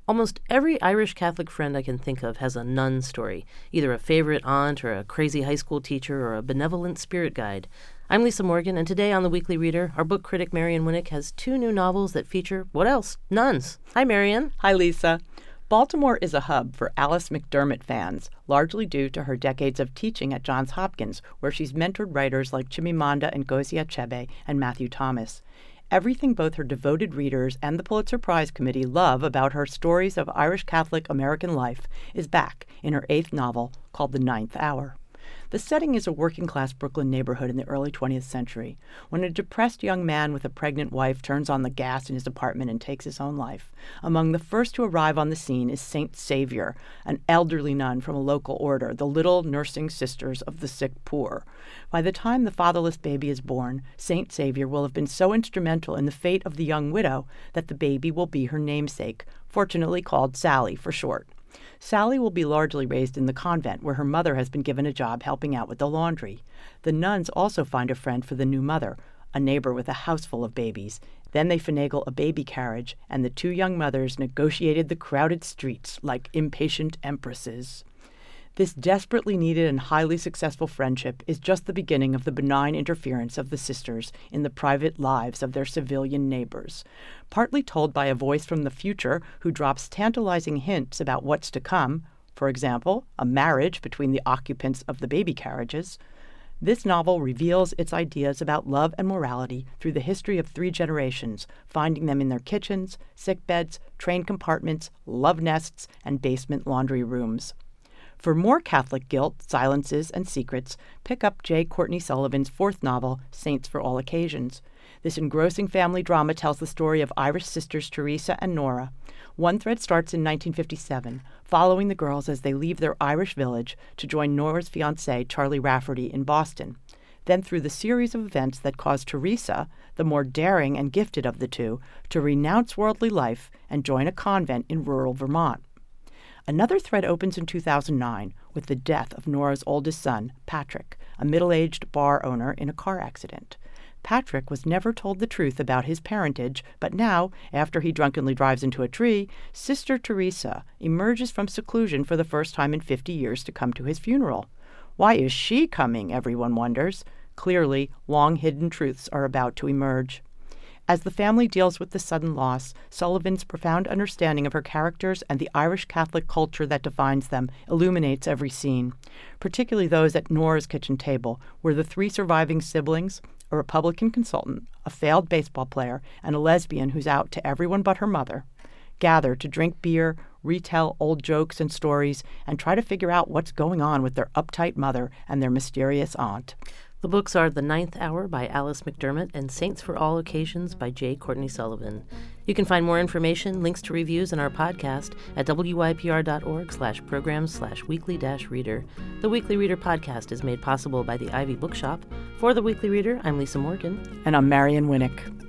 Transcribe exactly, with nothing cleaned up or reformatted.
Almost every Irish Catholic friend I can think of has a nun story, either a favorite aunt or a crazy high school teacher or a benevolent spirit guide. I'm Lisa Morgan, and today on The Weekly Reader, our book critic Marian Winnick has two new novels that feature, what else? Nuns. Hi, Marian. Hi, Lisa. Baltimore is a hub for Alice McDermott fans, largely due to her decades of teaching at Johns Hopkins, where she's mentored writers like Chimamanda Ngozi Achebe and Matthew Thomas. Everything both her devoted readers and the Pulitzer Prize Committee love about her stories of Irish Catholic American life is back in her eighth novel called The Ninth Hour. The setting is a working-class Brooklyn neighborhood in the early twentieth century, when a depressed young man with a pregnant wife turns on the gas in his apartment and takes his own life. Among the first to arrive on the scene is Saint Savior, an elderly nun from a local order, the Little Nursing Sisters of the Sick Poor. By the time the fatherless baby is born, Saint Savior will have been so instrumental in the fate of the young widow that the baby will be her namesake, fortunately called Sally for short. Sally will be largely raised in the convent, where her mother has been given a job helping out with the laundry. The nuns also find a friend for the new mother, a neighbor with a house full of babies. Then they finagle a baby carriage, and the two young mothers negotiated the crowded streets like impatient empresses. This desperately needed and highly successful friendship is just the beginning of the benign interference of the sisters in the private lives of their civilian neighbors. Partly told by a voice from the future who drops tantalizing hints about what's to come, for example, a marriage between the occupants of the baby carriages, this novel reveals its ideas about love and morality through the history of three generations, finding them in their kitchens, sickbeds, train compartments, love nests, and basement laundry rooms. For more Catholic guilt, silences, and secrets, pick up J. Courtney Sullivan's fourth novel, Saints for All Occasions. This engrossing family drama tells the story of Irish sisters Teresa and Nora. One thread starts in nineteen fifty-seven, following the girls as they leave their Irish village to join Nora's fiancé, Charlie Rafferty, in Boston. Then through the series of events that cause Teresa, the more daring and gifted of the two, to renounce worldly life and join a convent in rural Vermont. Another thread opens in two thousand nine with the death of Nora's oldest son, Patrick, a middle-aged bar owner in a car accident. Patrick was never told the truth about his parentage, but now, after he drunkenly drives into a tree, Sister Teresa emerges from seclusion for the first time in fifty years to come to his funeral. Why is she coming, everyone wonders. Clearly, long-hidden truths are about to emerge. As the family deals with the sudden loss, Sullivan's profound understanding of her characters and the Irish Catholic culture that defines them illuminates every scene, particularly those at Nora's kitchen table, where the three surviving siblings, a Republican consultant, a failed baseball player, and a lesbian who's out to everyone but her mother, gather to drink beer, retell old jokes and stories, and try to figure out what's going on with their uptight mother and their mysterious aunt. The books are The Ninth Hour by Alice McDermott and Saints for All Occasions by J. Courtney Sullivan. You can find more information, links to reviews, and our podcast at wypr.org slash programs slash weekly dash reader. The Weekly Reader podcast is made possible by the Ivy Bookshop. For The Weekly Reader, I'm Lisa Morgan. And I'm Marian Winnick.